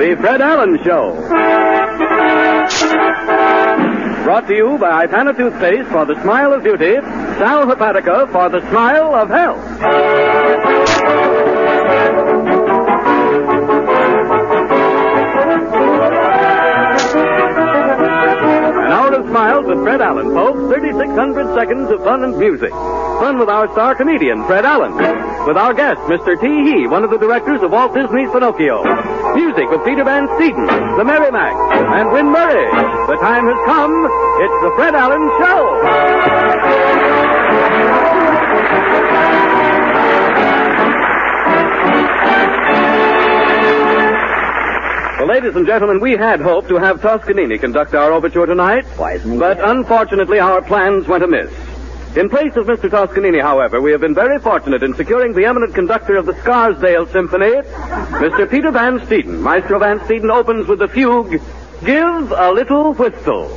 The Fred Allen Show. Brought to you by Ipana Toothpaste for the smile of beauty, Sal Hepatica for the smile of health. An hour of smiles with Fred Allen, folks. 3,600 seconds of fun and music. Fun with our star comedian, Fred Allen. With our guest, Mr. T. He, one of the directors of Walt Disney's Pinocchio. Music with Peter Van Steeden, the Merrimack, and Win Murray. The time has come. It's the Fred Allen Show. Well, ladies and gentlemen, we had hoped to have Toscanini conduct our overture tonight, but unfortunately our plans went amiss. In place of Mr. Toscanini, however, we have been very fortunate in securing the eminent conductor of the Scarsdale Symphony, Mr. Peter Van Steeden. Maestro Van Steeden opens with the fugue, Give a Little Whistle.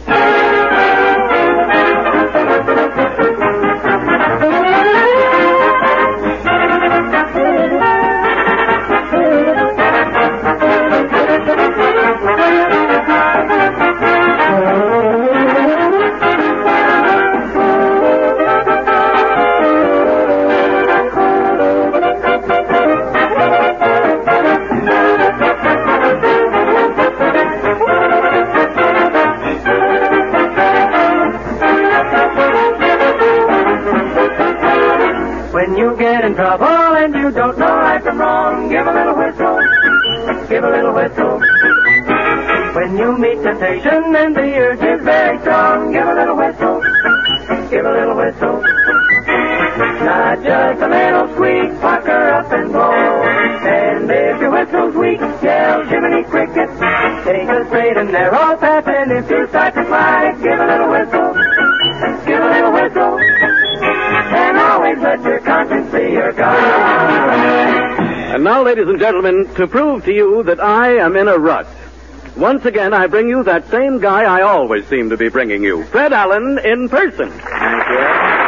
Trouble and you don't know right from wrong, give a little whistle, give a little whistle. When you meet temptation and the urge is very strong, give a little whistle, give a little whistle. Not just a little squeak, pucker up and blow. And if your whistle's weak, yell Jiminy Cricket. Take a straight and narrow path, and if you start to fly, give a little whistle, give a little whistle. And always let your conscience be your guide. And now, ladies and gentlemen, to prove to you that I am in a rut, once again I bring you that same guy I always seem to be bringing you, Fred Allen in person. Thank you.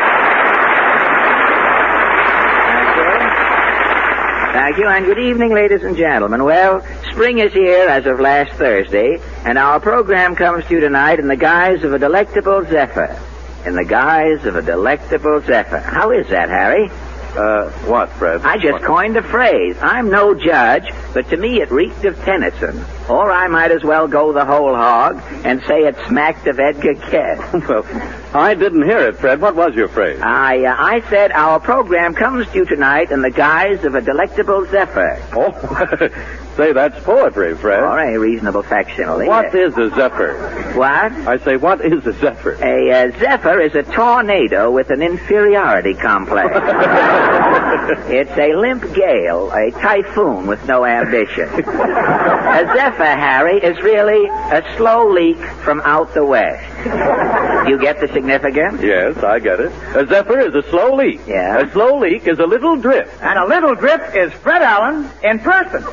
Thank you, and good evening, ladies and gentlemen. Well, spring is here as of last Thursday, and our program comes to you tonight in the guise of a delectable zephyr. In the guise of a delectable zephyr. How is that, Harry? What, Fred? I just coined the phrase. I'm no judge, but to me it reeked of Tennyson. Or I might as well go the whole hog and say it smacked of Edgar Kett. Well, I didn't hear it, Fred. What was your phrase? I said our program comes to you tonight in the guise of a delectable zephyr. Oh, say, that's poetry, Fred. Or a reasonable facsimile. What is a zephyr? What? I say, what is a zephyr? A zephyr is a tornado with an inferiority complex. It's a limp gale, a typhoon with no ambition. A zephyr, Harry, is really a slow leak from out the west. You get the significance? Yes, I get it. A zephyr is a slow leak. Yeah. A slow leak is a little drip. And a little drip is Fred Allen in person.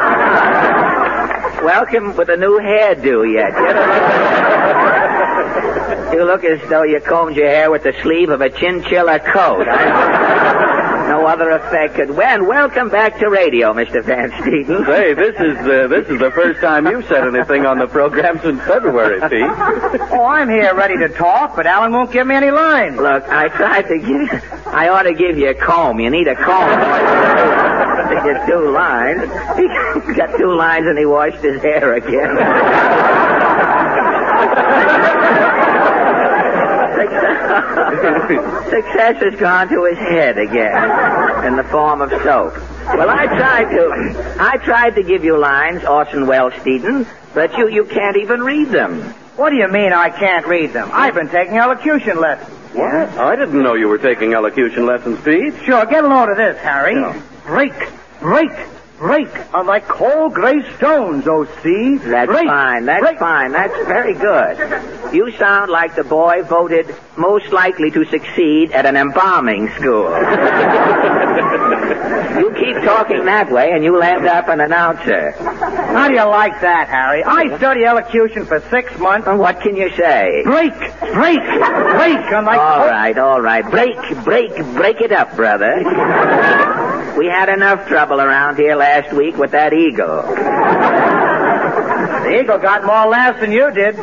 Welcome with a new hairdo yet. You look as though you combed your hair with the sleeve of a chinchilla coat. No other effect could... And welcome back to radio, Mr. Van Steeden. Say, this is the first time you've said anything on the program since February, Pete. Oh, I'm here ready to talk, but Allen won't give me any lines. Look, I tried to give... I ought to give you a comb. You need a comb. To get 2 lines. He's got 2 lines and he washed his hair again. Success has gone to his head again in the form of soap. Well, I tried to give you lines, Orson Welles Steeden, but you can't even read them. What do you mean I can't read them? I've been taking elocution lessons. What? I didn't know you were taking elocution lessons, Pete. Sure, get a load of this, Harry. No. Break are like cold gray stones, O.C. That's fine. That's fine. That's very good. You sound like the boy voted most likely to succeed at an embalming school. You keep talking that way and you'll end up an announcer. How do you like that, Harry? I study elocution for 6 months. And what can you say? Break. I'm like... All right. Break it up, brother. We had enough trouble around here last week with that eagle. The Eagle got more laughs than you did.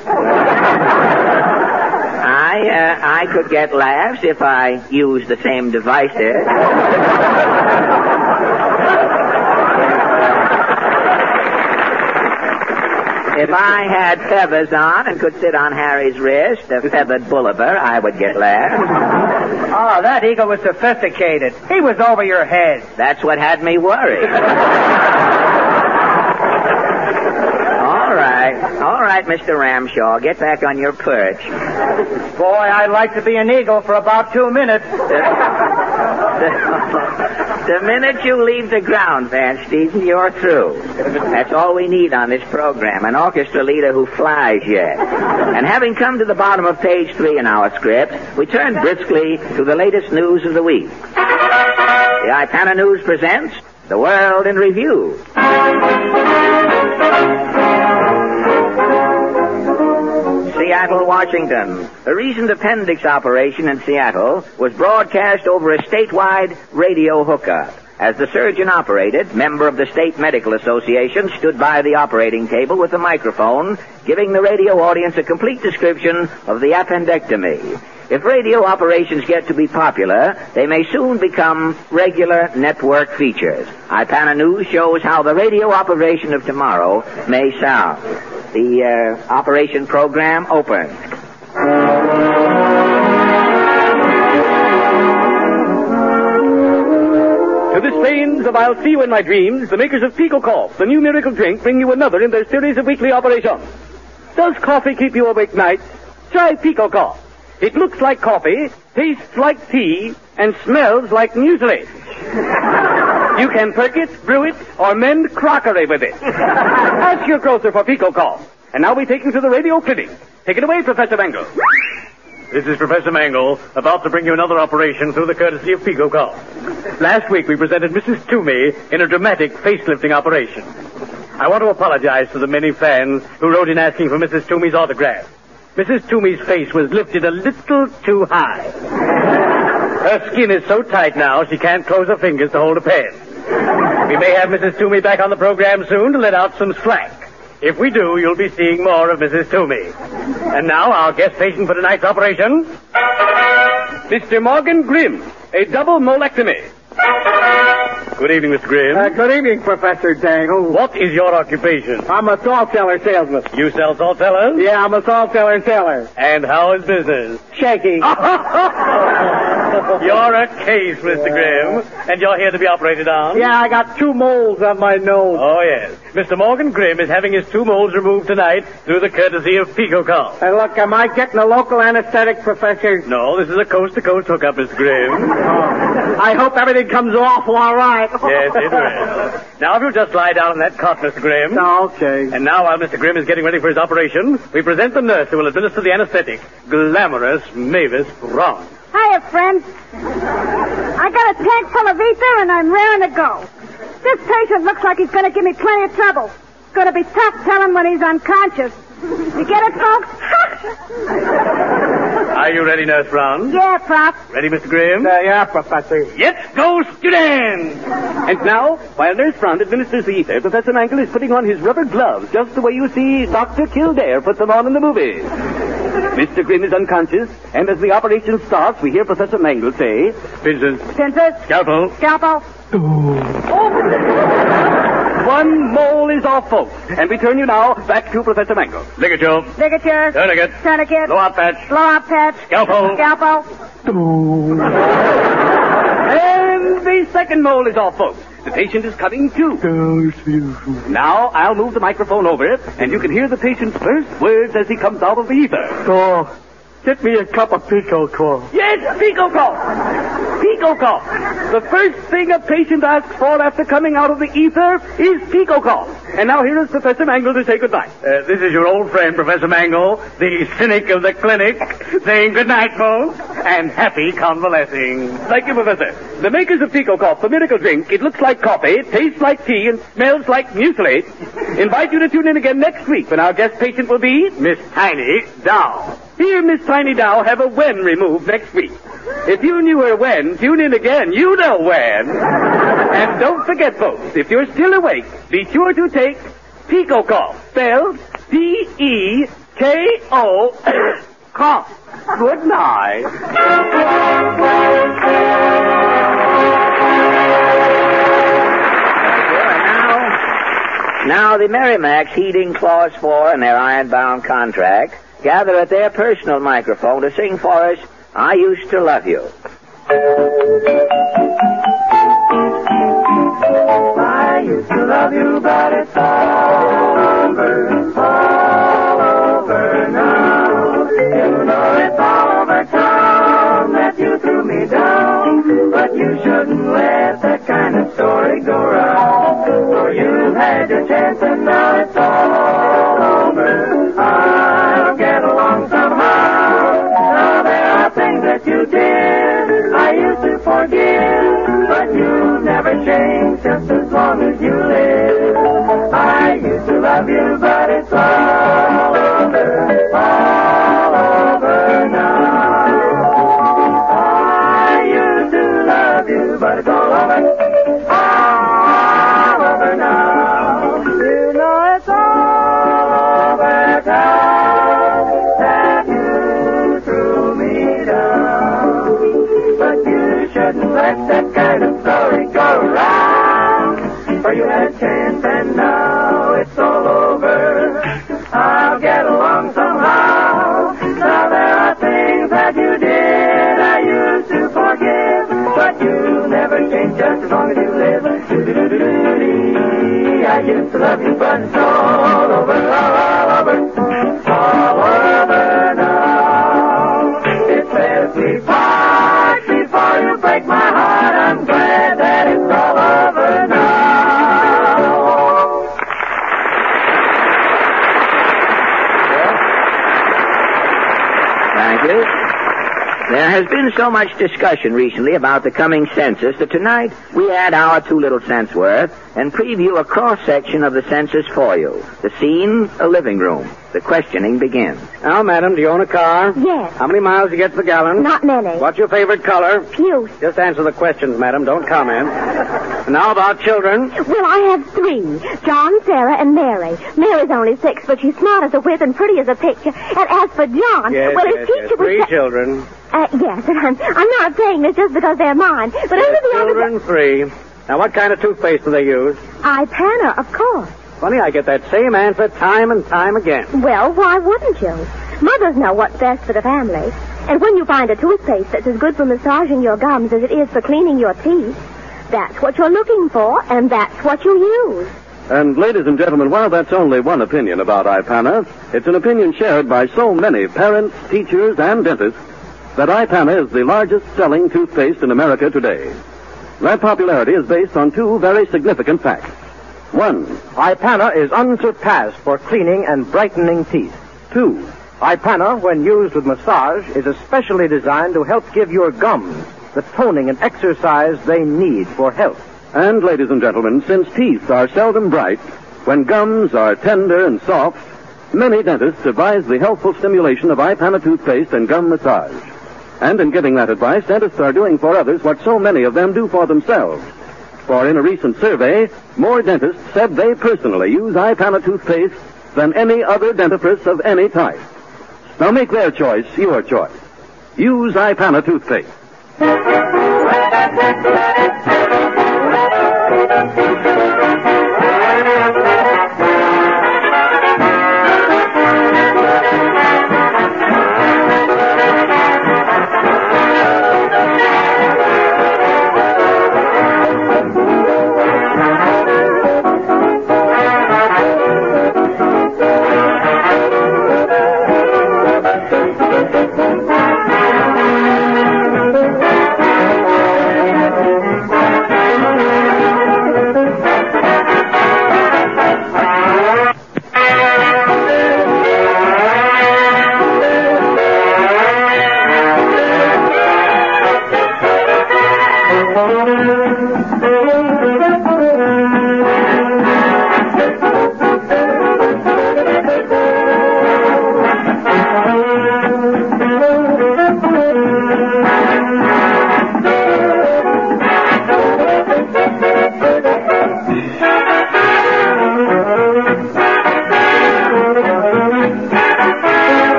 I could get laughs if I used the same devices. If I had feathers on and could sit on Harry's wrist, a feathered Bulliver, I would get laughs. Oh, that Eagle was sophisticated. He was over your head. That's what had me worried. All right, Mr. Ramshaw, get back on your perch. Boy, I'd like to be an Eagle for about 2 minutes. The minute you leave the ground, Van Steeden, you're through. That's all we need on this program, an orchestra leader who flies yet. And having come to the bottom of page 3 in our script, we turn briskly to the latest news of the week. The Ipana News presents The World in Review. Seattle, Washington. A recent appendix operation in Seattle was broadcast over a statewide radio hookup. As the surgeon operated, member of the State Medical Association stood by the operating table with a microphone, giving the radio audience a complete description of the appendectomy. If radio operations get to be popular, they may soon become regular network features. Ipana News shows how the radio operation of tomorrow may sound. The operation program opens. To the strains of I'll See You in My Dreams, the makers of Pico Cough, the new miracle drink, bring you another in their series of weekly operations. Does coffee keep you awake nights? Try Pico Cough. It looks like coffee, tastes like tea, and smells like mucilage. You can perk it, brew it, or mend crockery with it. Ask your grocer for Pico Cough. And now we take you to the radio clinic. Take it away, Professor Mangle. This is Professor Mangle, about to bring you another operation through the courtesy of Pico Cough. Last week we presented Mrs. Toomey in a dramatic facelifting operation. I want to apologize to the many fans who wrote in asking for Mrs. Toomey's autograph. Mrs. Toomey's face was lifted a little too high. Her skin is so tight now she can't close her fingers to hold a pen. We may have Mrs. Toomey back on the program soon to let out some slack. If we do, you'll be seeing more of Mrs. Toomey. And now, our guest patient for tonight's operation, Mr. Morgan Grimm, a double molectomy. Good evening, Mr. Grimm. Good evening, Professor Dangle. What is your occupation? I'm a salt cellar salesman. You sell salt cellars? Yeah, I'm a salt cellar seller. And how is business? Shaky. You're a case, Mr. Grimm. And you're here to be operated on? Yeah, I got 2 moles on my nose. Oh, yes. Mr. Morgan Grimm is having his 2 moles removed tonight through the courtesy of Pico Cough. Hey, look, am I getting a local anesthetic, Professor? No, this is a coast-to-coast hookup, Mr. Grimm. I hope everything comes off all right. Yes, it will. Now, if you'll just lie down on that cot, Mr. Grimm. Okay. And now, while Mr. Grimm is getting ready for his operation, we present the nurse who will administer the anesthetic, glamorous Mavis Braun. Hiya, friends. I got a tank full of ether and I'm raring to go. This patient looks like he's going to give me plenty of trouble. It's going to be tough telling when he's unconscious. You get it, folks? Are you ready, Nurse Brown? Yeah, Prof. Ready, Mr. Grimm? Yeah, Professor. Let's go, students! And now, while Nurse Brown administers the ether, Professor Mangle is putting on his rubber gloves, just the way you see Dr. Kildare puts them on in the movies. Mr. Grimm is unconscious, and as the operation starts, we hear Professor Mangle say, Pincers. Pincers. Scalpel. Scalpel. One mole is off, folks. And we turn you now back to Professor Mangle. Ligature. Ligature. Tourniquet. Tourniquet. Blow-up patch. Blow-up patch. Scalpel. Scalpel. And the second mole is off, folks. The patient is coming to. Now, I'll move the microphone over it, and you can hear the patient's first words as he comes out of the ether. Oh, get me a cup of Pico Cough. Yes, Pico Cough. Pico Cough. The first thing a patient asks for after coming out of the ether is Pico Cough. And now here is Professor Mangle to say goodbye. This is your old friend, Professor Mangle, the cynic of the clinic, saying good night, folks, and happy convalescing. Thank you, Professor. The makers of Pico Cough, the miracle drink, it looks like coffee, tastes like tea, and smells like mucilage, invite you to tune in again next week when our guest patient will be Miss Tiny Dow. Here, Miss Tiny Dow, have a wen removed next week. If you knew her when, tune in again. You know when. And don't forget, folks, if you're still awake, be sure to take Pico Cough, spelled D-E-K-O, cough. Good night. Now the Merrimacs, heeding Clause 4 in their iron-bound contract, gather at their personal microphone to sing for us, I Used to Love You. I used to love you, but it's all over now. You know it's all over town that you threw me down, but you shouldn't let that kind of story go round. For you've had your chance and now it's all over. I'll get along somehow. Now there are things that you did I used to forgive, but you never changed just as long as you live. I used to love you, but it's all over now. I used to love you, but it's all over now. You know it's all over town that you threw me down, but you shouldn't let that kind of story go round. For you had a chance and now it's all over. I'll get along somehow. Now there are things that you did I used to forgive, but you never changed just as long as you live. I used to love you, but it's all over now. It's best we part before you break my heart. I'm glad that it's all over now. Thank you. There has been so much discussion recently about the coming census that tonight we add our 2 little cents worth and preview a cross-section of the census for you. The scene, a living room. The questioning begins. Now, madam, do you own a car? Yes. How many miles do you get per gallon? Not many. What's your favorite color? Puce. Just answer the questions, madam. Don't comment. Now about children. Well, I have 3. John, Sarah, and Mary. Mary's only 6, but she's smart as a whip and pretty as a picture. And as for John, his teacher was... 3 children. Yes, and I'm not saying this just because they're mine, but under the Children 3. Now, what kind of toothpaste do they use? Ipana, of course. Funny, I get that same answer time and time again. Well, why wouldn't you? Mothers know what's best for the family. And when you find a toothpaste that's as good for massaging your gums as it is for cleaning your teeth, that's what you're looking for, and that's what you use. And, ladies and gentlemen, while that's only one opinion about Ipana, it's an opinion shared by so many parents, teachers, and dentists that Ipana is the largest selling toothpaste in America today. That popularity is based on 2 very significant facts. 1, Ipana is unsurpassed for cleaning and brightening teeth. 2, Ipana, when used with massage, is especially designed to help give your gums the toning and exercise they need for health. and, ladies and gentlemen, since teeth are seldom bright, when gums are tender and soft, many dentists advise the healthful stimulation of Ipana toothpaste and gum massage. And in giving that advice, dentists are doing for others what so many of them do for themselves. For in a recent survey, more dentists said they personally use Ipana toothpaste than any other dentifrice of any type. Now make their choice your choice. Use Ipana toothpaste.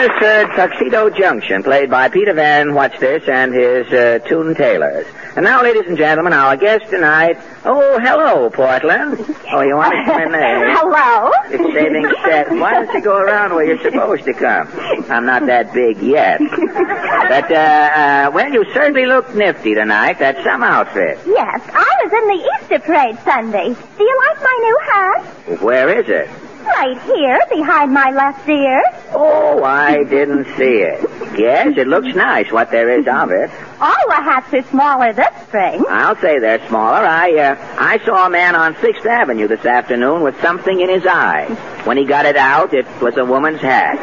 just heard Tuxedo Junction, played by Peter Van What's-This and his Toon Tailors. And now, ladies and gentlemen, our guest tonight... Oh, hello, Portland. Oh, you want to come in there? Hello. It's saving set. Why don't you go around where you're supposed to come? I'm not that big yet. But, well, you certainly look nifty tonight. That's some outfit. Yes, I was in the Easter parade Sunday. Do you like my new hat? Where is it? Right here, behind my left ear. Oh, I didn't see it. Yes, it looks nice, what there is of it. All the hats are smaller this spring. I'll say they're smaller. I saw a man on 6th Avenue this afternoon with something in his eye. When he got it out, it was a woman's hat.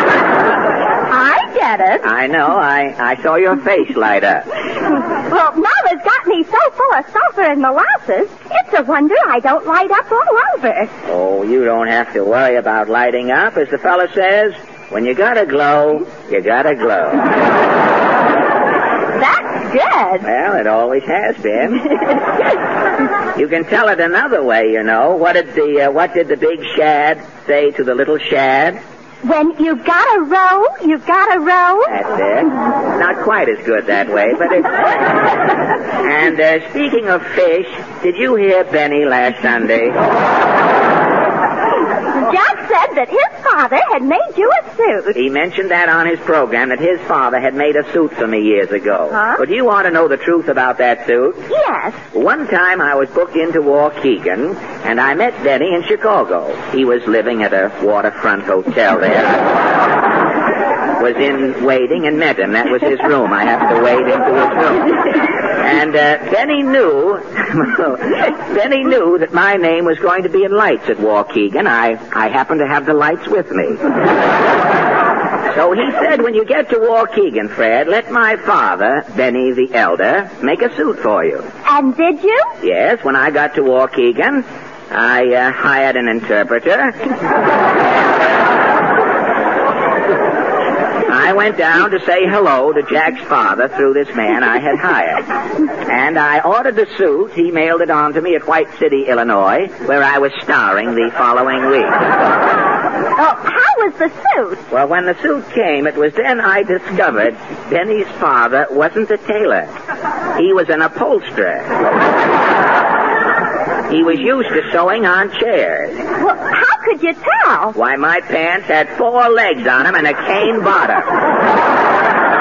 I get it. I know. I saw your face light up. Well, Mama's got me so full of sulfur and molasses, it's a wonder I don't light up all over. Oh, you don't have to worry about lighting up. As the fella says, when you gotta glow, you gotta glow. That's good. Well, it always has been. You can tell it another way, you know. What did the big shad say to the little shad? When you've got a row, you've got a row. That's it. Not quite as good that way, but it's... And speaking of fish, did you hear Benny last Sunday? Jack said that his father had made you a suit. He mentioned that on his program, that his father had made a suit for me years ago. Huh? But do you want to know the truth about that suit? Yes. One time I was booked into Waukegan, and I met Benny in Chicago. He was living at a waterfront hotel there. Was in waiting and met him. That was his room. I happened to wade into his room. And Benny knew that my name was going to be in lights at Waukegan. I happened to have the lights with me. So he said, when you get to Waukegan, Fred, let my father, Benny the Elder, make a suit for you. And did you? Yes, when I got to Waukegan, I hired an interpreter. I went down to say hello to Jack's father through this man I had hired. And I ordered the suit. He mailed it on to me at White City, Illinois, where I was starring the following week. Oh, how was the suit? Well, when the suit came, it was then I discovered Benny's father wasn't a tailor. He was an upholsterer. He was used to sewing on chairs. Well, how could you tell? Why, my pants had 4 legs on them and a cane bottom.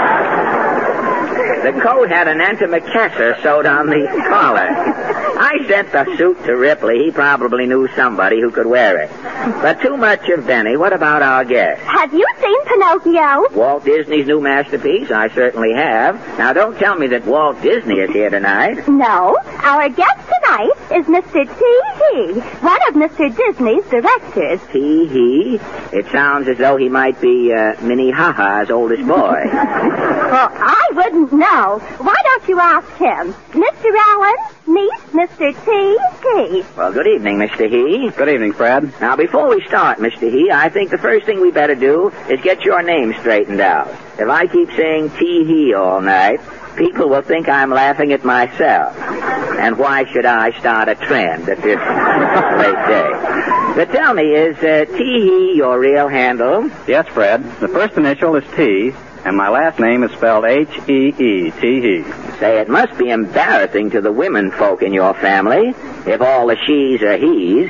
The coat had an antimacassar sewed on the collar. I sent the suit to Ripley. He probably knew somebody who could wear it. But too much of Benny. What about our guest? Have you seen Pinocchio? Walt Disney's new masterpiece? I certainly have. Now, don't tell me that Walt Disney is here tonight. No. Our guest tonight is Mr. T.He., one of Mr. Disney's directors. T.He? It sounds as though he might be Minnehaha's oldest boy. Well, I wouldn't know. Why don't you ask him? Mr. Allen, meet Mr. T.He. Well, good evening, Mr. He. Good evening, Fred. Now, before we start, Mr. He, I think the first thing we better do is get your name straightened out. If I keep saying T.He all night, people will think I'm laughing at myself. And why should I start a trend at this late day? But tell me, is T.He your real handle? Yes, Fred. The first initial is T, and my last name is spelled H-E-E, T-He. Say, it must be embarrassing to the women folk in your family if all the she's are he's.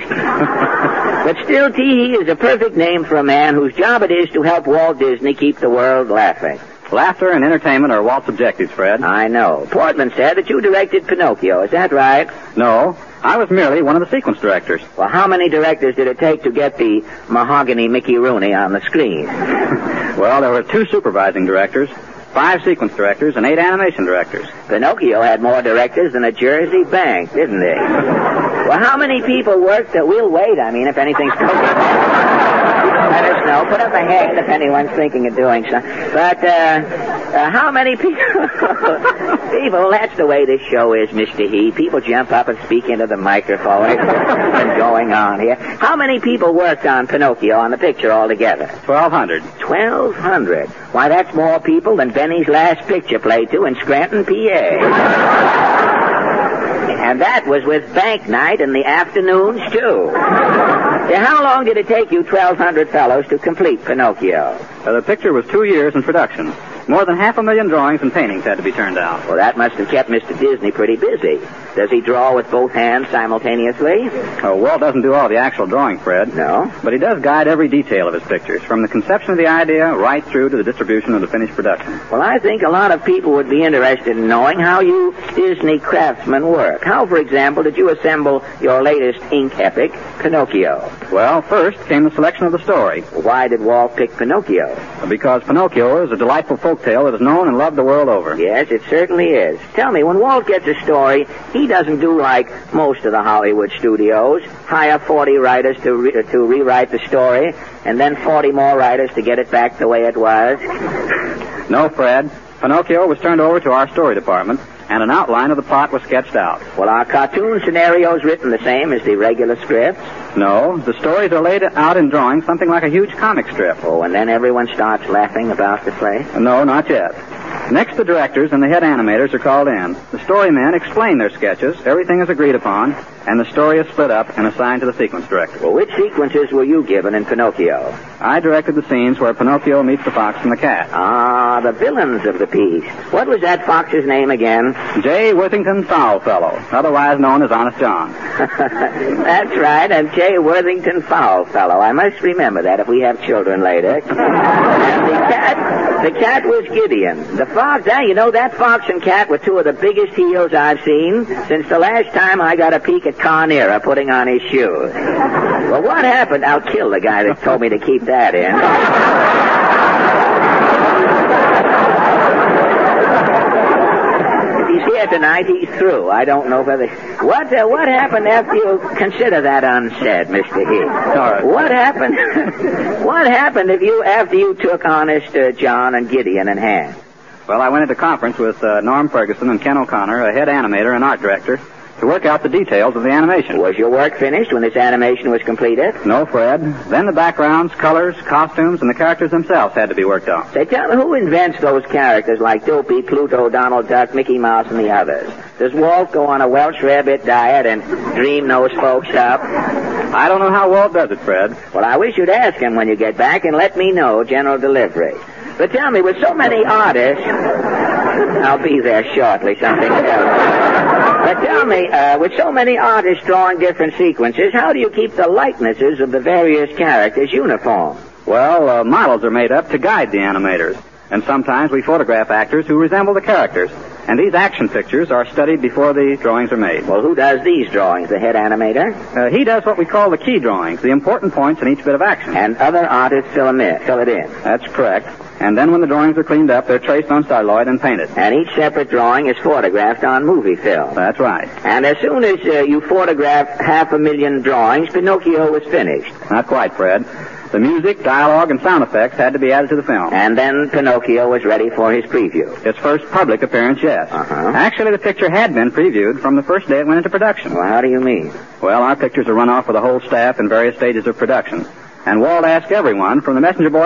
But still, T.He is a perfect name for a man whose job it is to help Walt Disney keep the world laughing. Laughter and entertainment are Walt's objectives, Fred. I know. Portman said that you directed Pinocchio. Is that right? No, I was merely one of the sequence directors. Well, how many directors did it take to get the mahogany Mickey Rooney on the screen? Well, there were 2 supervising directors, 5 sequence directors, and 8 animation directors. Pinocchio had more directors than a Jersey bank, didn't he? Well, how many people worked? We'll wait, if anything's cooking. Let us know. Put up a hand if anyone's thinking of doing something. But, how many people... people, that's the way this show is, Mr. He. People jump up and speak into the microphone. It's been going on here. How many people worked on Pinocchio, on the picture altogether? 1,200. 1,200? Why, that's more people than Benny's last picture played to in Scranton, PA. And that was with bank night in the afternoons, too. Now, how long did it take you 1,200 fellows to complete Pinocchio? The picture was 2 years in production. More than 500,000 drawings and paintings had to be turned out. Well, that must have kept Mr. Disney pretty busy. Does he draw with both hands simultaneously? Oh, Walt doesn't do all the actual drawing, Fred. No? But he does guide every detail of his pictures, from the conception of the idea right through to the distribution of the finished production. Well, I think a lot of people would be interested in knowing how you Disney craftsmen work. How, for example, did you assemble your latest ink epic, Pinocchio? Well, first came the selection of the story. Why did Walt pick Pinocchio? Because Pinocchio is a delightful folk tale that is known and loved the world over. Yes, it certainly is. Tell me, when Walt gets a story, he doesn't do like most of the Hollywood studios, hire 40 writers to rewrite the story, and then 40 more writers to get it back the way it was. No, Fred. Pinocchio was turned over to our story department, and an outline of the plot was sketched out. Well, are cartoon scenarios written the same as the regular scripts? No, the stories are laid out in drawing, something like a huge comic strip. Oh, and then everyone starts laughing about the play? No, not yet. Next, the directors and the head animators are called in. The story men explain their sketches, everything is agreed upon, and the story is split up and assigned to the sequence director. Well, which sequences were you given in Pinocchio? I directed the scenes where Pinocchio meets the fox and the cat. Ah, the villains of the piece. What was that fox's name again? J. Worthington Foulfellow, otherwise known as Honest John. That's right, and J. Worthington Foulfellow. I must remember that if we have children later. And the cat was Gideon. The fox, you know, that fox and cat were two of the biggest heels I've seen since the last time I got a peek at Carnera putting on his shoes. Well, what happened? I'll kill the guy that told me to keep that in. If he's here tonight, he's through. I don't know whether... What happened after you... Consider that unsaid, Mr. Heath. All right. What happened... What happened after you took Honest John and Gideon in hand? Well, I went into conference with Norm Ferguson and Ken O'Connor, a head animator and art director, to work out the details of the animation. Was your work finished when this animation was completed? No, Fred. Then the backgrounds, colors, costumes, and the characters themselves had to be worked on. Say, tell me, who invents those characters like Dopey, Pluto, Donald Duck, Mickey Mouse, and the others? Does Walt go on a Welsh rarebit diet and dream those folks up? I don't know how Walt does it, Fred. Well, I wish you'd ask him when you get back and let me know general delivery. But tell me, with so many artists... I'll be there shortly, something else. But tell me, with so many artists drawing different sequences, how do you keep the likenesses of the various characters uniform? Well, models are made up to guide the animators. And sometimes we photograph actors who resemble the characters. And these action pictures are studied before the drawings are made. Well, who does these drawings? The head animator? He does what we call the key drawings, the important points in each bit of action. And other artists fill it in. That's correct. And then when the drawings are cleaned up, they're traced on celluloid and painted. And each separate drawing is photographed on movie film. That's right. And as soon as you photographed 500,000 drawings, Pinocchio was finished. Not quite, Fred. The music, dialogue, and sound effects had to be added to the film. And then Pinocchio was ready for his preview. Its first public appearance, yes. Uh-huh. Actually, the picture had been previewed from the first day it went into production. Well, how do you mean? Well, our pictures are run off with the whole staff in various stages of production. And Walt asked everyone, from the messenger boy